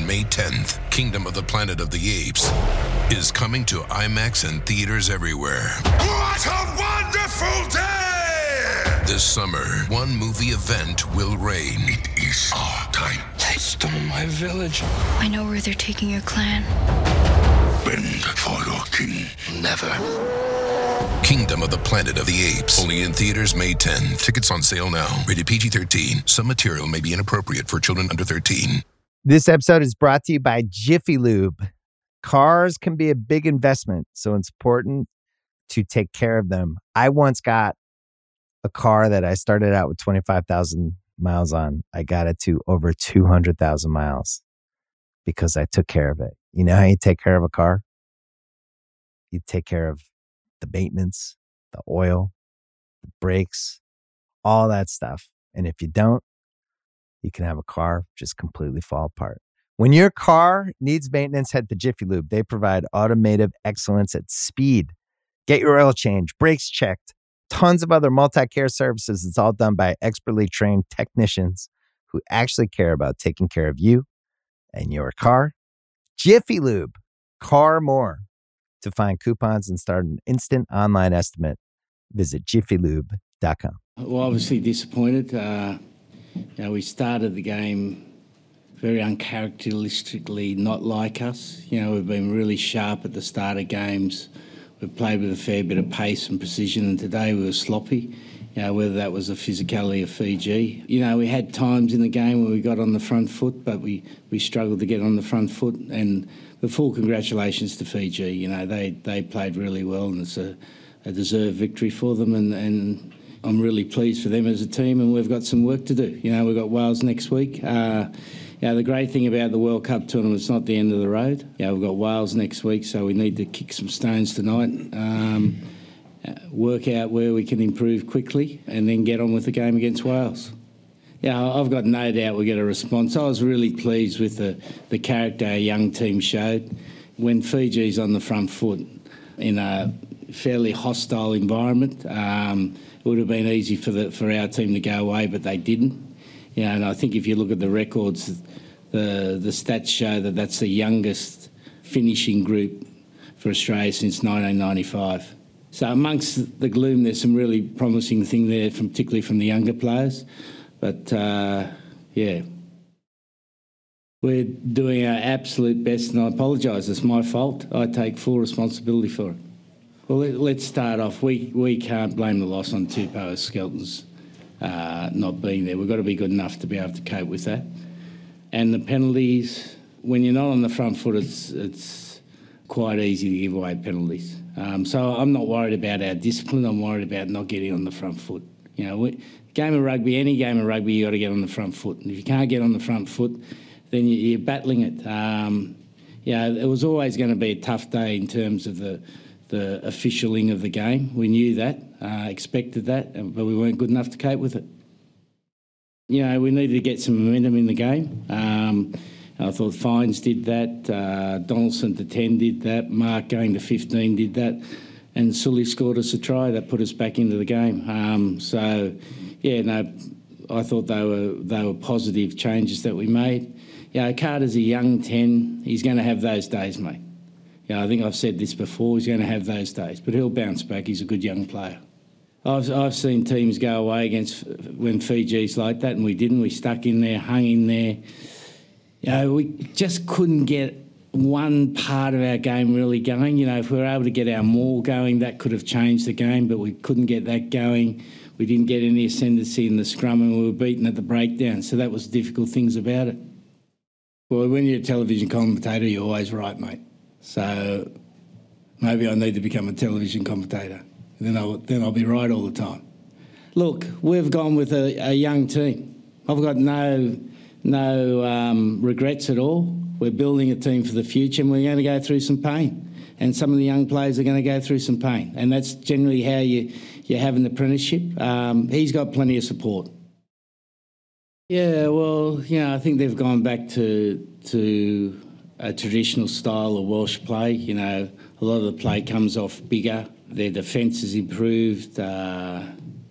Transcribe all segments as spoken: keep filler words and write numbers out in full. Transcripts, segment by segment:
May tenth, Kingdom of the Planet of the Apes is coming to IMAX and theaters everywhere. What a wonderful day! This summer, one movie event will reign. It is our time. They stole my village. I know where they're taking your clan. Bend for your king. Never. Kingdom of the Planet of the Apes. Only in theaters May tenth. Tickets on sale now. Rated P G thirteen. Some material may be inappropriate for children under thirteen. This episode is brought to you by Jiffy Lube. Cars can be a big investment, so it's important to take care of them. I once got a car that I started out with twenty-five thousand miles on. I got it to over two hundred thousand miles because I took care of it. You know how you take care of a car? You take care of the maintenance, the oil, the brakes, all that stuff. And if you don't, you can have a car just completely fall apart. When your car needs maintenance, head to Jiffy Lube. They provide automotive excellence at speed. Get your oil change, brakes checked, tons of other multi-care services. It's all done by expertly trained technicians who actually care about taking care of you and your car. Jiffy Lube, car more. To find coupons and start an instant online estimate, visit jiffy lube dot com. Well, obviously disappointed. Uh, you know, we started the game very uncharacteristically not like us. You know, we've been really sharp at the start of games. We've played with a fair bit of pace and precision, and today we were sloppy. You know, whether that was the physicality of Fiji. You know, we had times in the game where we got on the front foot, but we, we struggled to get on the front foot. And the full congratulations to Fiji. You know, they, they played really well, and it's a, a deserved victory for them. And, and I'm really pleased for them as a team, and we've got some work to do. You know, we've got Wales next week. Uh, you know, the great thing about the World Cup tournament, it's not the end of the road. You know, we've got Wales next week, so we need to kick some stones tonight. Um, work out where we can improve quickly and then get on with the game against Wales. Yeah, I've got no doubt we'll get a response. I was really pleased with the, the character our young team showed. When Fiji's on the front foot in a fairly hostile environment, um, it would have been easy for the for our team to go away, but they didn't. You know, and I think if you look at the records, the, the stats show that that's the youngest finishing group for Australia since nineteen ninety-five. So amongst the gloom, there's some really promising thing there, from particularly from the younger players. But, uh, yeah, we're doing our absolute best, and I apologise, it's my fault. I take full responsibility for it. Well, let, let's start off. We we can't blame the loss on Tupou Skelton's uh, not being there. We've got to be good enough to be able to cope with that. And the penalties, when you're not on the front foot, it's it's quite easy to give away penalties. Um, so I'm not worried about our discipline. I'm worried about not getting on the front foot. You know, we, game of rugby, any game of rugby, you got to get on the front foot. And if you can't get on the front foot, then you, you're battling it. Um, yeah, it was always going to be a tough day in terms of the the officialing of the game. We knew that, uh, expected that, but we weren't good enough to cope with it. You know, we needed to get some momentum in the game. Um, I thought Fines did that, uh, Donaldson to ten did that, Mark going to fifteen did that, and Sully scored us a try that put us back into the game. Um, so, yeah, no, I thought they were they were positive changes that we made. Yeah, Carter's a young ten. He's going to have those days, mate. Yeah, I think I've said this before. He's going to have those days, but he'll bounce back. He's a good young player. I've I've seen teams go away against when Fiji's like that, and we didn't. We stuck in there, hung in there. You know, we just couldn't get one part of our game really going. You know, if we were able to get our maul going, that could have changed the game, but we couldn't get that going. We didn't get any ascendancy in the scrum, and we were beaten at the breakdown. So that was the difficult things about it. Well, when you're a television commentator, you're always right, mate. So maybe I need to become a television commentator. Then I'll, then I'll be right all the time. Look, we've gone with a, a young team. I've got no... No um, regrets at all. We're building a team for the future, and we're going to go through some pain. And some of the young players are going to go through some pain. And that's generally how you, you have an apprenticeship. Um, he's got plenty of support. Yeah, well, you know, I think they've gone back to to a traditional style of Welsh play. You know, a lot of the play comes off bigger. Their defence has improved. Uh,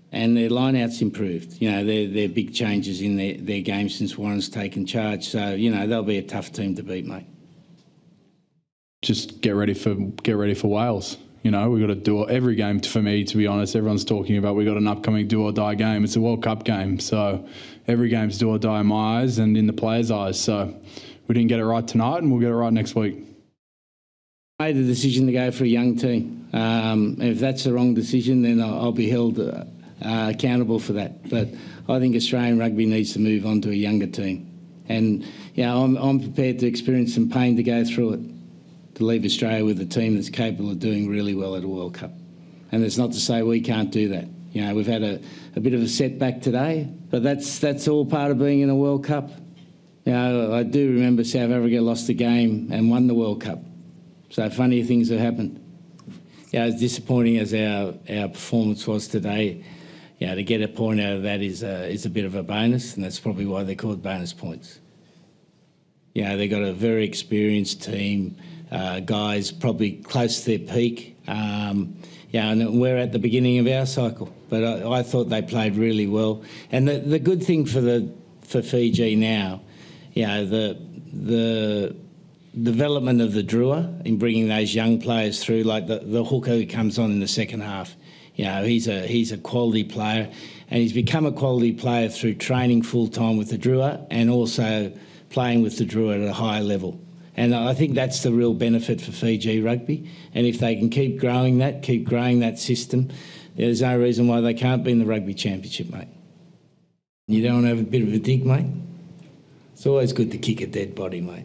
and their line-out's improved. You know, they're, they're big changes in their, their game since Warren's taken charge. So, you know, they'll be a tough team to beat, mate. Just get ready for get ready for Wales. You know, we've got to do every game, for me, to be honest. Everyone's talking about we've got an upcoming do-or-die game. It's a World Cup game, so every game's do-or-die in my eyes and in the players' eyes. So we didn't get it right tonight, and we'll get it right next week. I made the decision to go for a young team. Um, if that's the wrong decision, then I'll, I'll be held uh, uh, accountable for that. But I think Australian rugby needs to move on to a younger team. And, you know, I'm, I'm prepared to experience some pain to go through it, to leave Australia with a team that's capable of doing really well at a World Cup. And it's not to say we can't do that. You know, we've had a, a bit of a setback today, but that's that's all part of being in a World Cup. You know, I do remember South Africa lost a game and won the World Cup. So funny things have happened. Yeah, as disappointing as our, our performance was today, you know, to get a point out of that is a, is a bit of a bonus, and that's probably why they're called bonus points. You know, they've got a very experienced team, uh, guys probably close to their peak. Um, yeah, and we're at the beginning of our cycle, but I, I thought they played really well. And the, the good thing for the for Fiji now, you know, the the development of the Drua in bringing those young players through, like the, the hooker who comes on in the second half. You know, he's a he's a quality player, and he's become a quality player through training full time with the Drua and also playing with the Drua at a high level. And I think that's the real benefit for Fiji rugby. And if they can keep growing that, keep growing that system, there's no reason why they can't be in the Rugby Championship, mate. You don't want to have a bit of a dig, mate? It's always good to kick a dead body, mate.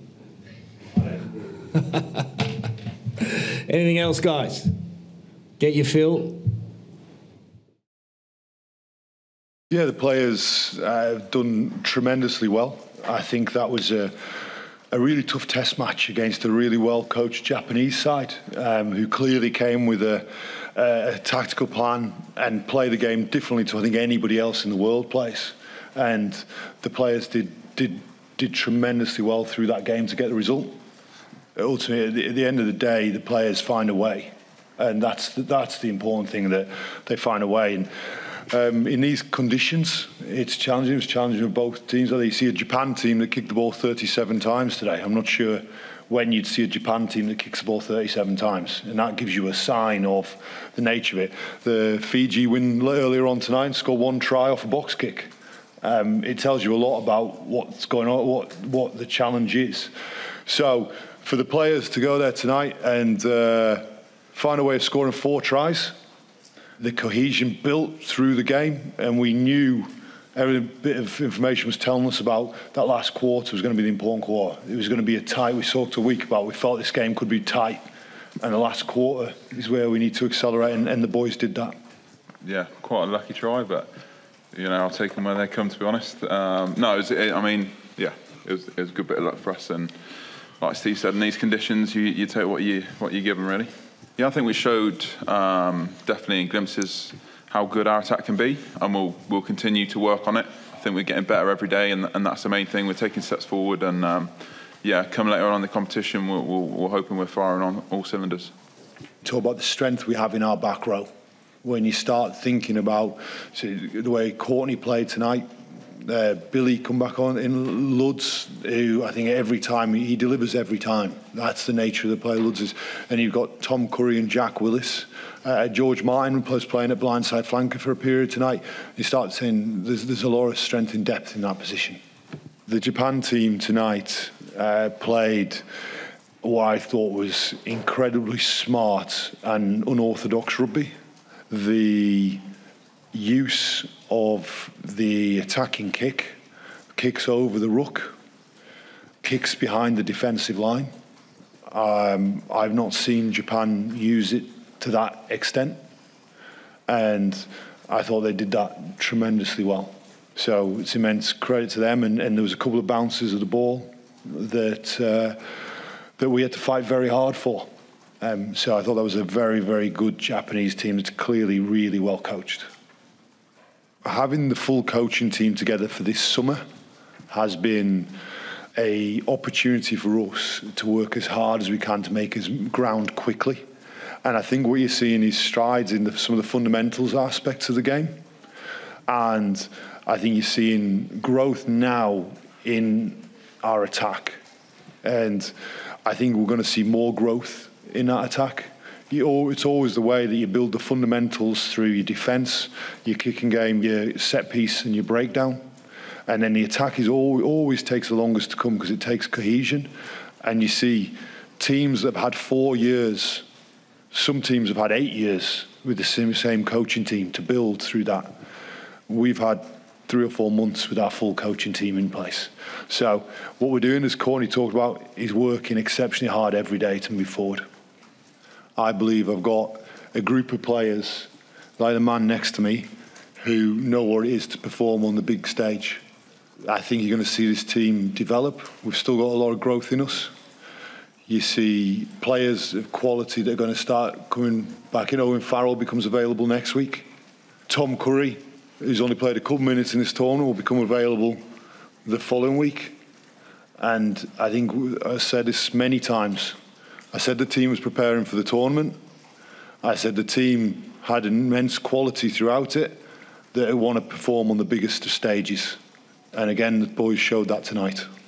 Anything else, guys? Get your fill? Yeah, the players uh, have done tremendously well. I think that was a, a really tough test match against a really well-coached Japanese side um, who clearly came with a, a, a tactical plan and play the game differently to, I think, anybody else in the world plays. And the players did did did tremendously well through that game to get the result. Ultimately, at the, at the end of the day, the players find a way. And that's the, that's the important thing, that they find a way. And Um, in these conditions, it's challenging. It's challenging for both teams. You see a Japan team that kicked the ball thirty-seven times today. I'm not sure when you'd see a Japan team that kicks the ball thirty-seven times, and that gives you a sign of the nature of it. The Fiji win earlier on tonight and scored one try off a box kick. Um, it tells you a lot about what's going on, what what the challenge is. So for the players to go there tonight and uh, find a way of scoring four tries, the cohesion built through the game, and we knew every bit of information was telling us about that last quarter was going to be the important quarter. It was going to be a tight, we talked a week about, we felt this game could be tight, and the last quarter is where we need to accelerate, and, and the boys did that. Yeah, quite a lucky try, but, you know, I'll take them where they come, to be honest. Um, no, it was, it, I mean, yeah, it was, it was a good bit of luck for us, and like Steve said, in these conditions, you, you take what you, what you give them, really. Yeah, I think we showed um, definitely in glimpses how good our attack can be, and we'll we'll continue to work on it. I think we're getting better every day, and and that's the main thing. We're taking steps forward, and um, yeah, come later on in the competition, we're, we're, we're hoping we're firing on all cylinders. Talk about the strength we have in our back row. When you start thinking about so the way Courtney played tonight, uh, Billy come back on in Luds, who I think every time he delivers every time. That's the nature of the play, Luds is. And you've got Tom Curry and Jack Willis. Uh, George Martin was playing at blindside flanker for a period tonight. You start saying there's, there's a lot of strength and depth in that position. The Japan team tonight uh, played what I thought was incredibly smart and unorthodox rugby. The use of the attacking kick, kicks over the ruck, kicks behind the defensive line. Um, I've not seen Japan use it to that extent, and I thought they did that tremendously well. So it's immense credit to them, and, and there was a couple of bounces of the ball that uh, that we had to fight very hard for. Um, so I thought that was a very, very good Japanese team that's clearly really well coached. Having the full coaching team together for this summer has been a opportunity for us to work as hard as we can to make us ground quickly. And I think what you're seeing is strides in the, some of the fundamentals aspects of the game. And I think you're seeing growth now in our attack. And I think we're going to see more growth in that attack. You, it's always the way that you build the fundamentals through your defence, your kicking game, your set piece and your breakdown. And then the attack is always, always takes the longest to come because it takes cohesion. And you see teams that have had four years, some teams have had eight years with the same, same coaching team to build through that. We've had three or four months with our full coaching team in place. So what we're doing, as Courtney talked about, is working exceptionally hard every day to move forward. I believe I've got a group of players, like the man next to me, who know what it is to perform on the big stage. I think you're going to see this team develop. We've still got a lot of growth in us. You see players of quality that are going to start coming back in. Owen Farrell becomes available next week. Tom Curry, who's only played a couple minutes in this tournament, will become available the following week. And I think I said this many times. I said the team was preparing for the tournament. I said the team had immense quality throughout it, that it want to perform on the biggest of stages. And again, the boys showed that tonight.